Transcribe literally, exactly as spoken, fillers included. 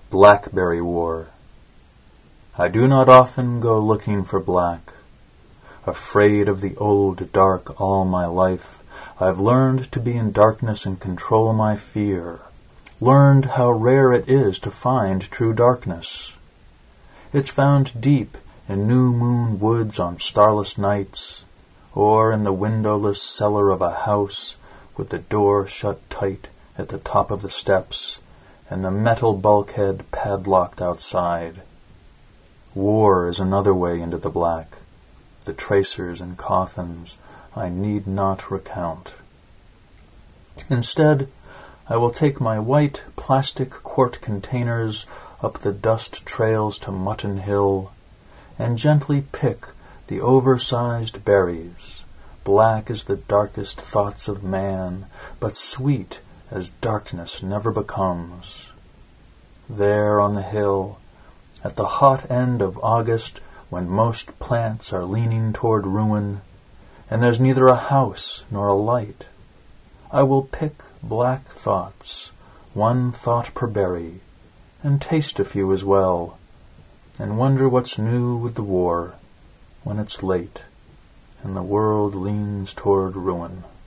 Blackberry War. I do not often go looking for black. Afraid of the old dark all my life, I've learned to be in darkness and control my fear. Learned how rare it is to find true darkness. It's found deep in new moon woods on starless nights, or in the windowless cellar of a house with the door shut tight at the top of the steps and the metal bulkhead padlocked outside. War is another way into the black. The tracers and coffins I need not recount. Instead, I will take my white plastic quart containers up the dust trails to Mutton Hill and gently pick the oversized berries, black as the darkest thoughts of man, but sweet as darkness never becomes. There on the hill, at the hot end of August, when most plants are leaning toward ruin, and there's neither a house nor a light, I will pick black thoughts, one thought per berry, and taste a few as well, and wonder what's new with the war when it's late and the world leans toward ruin.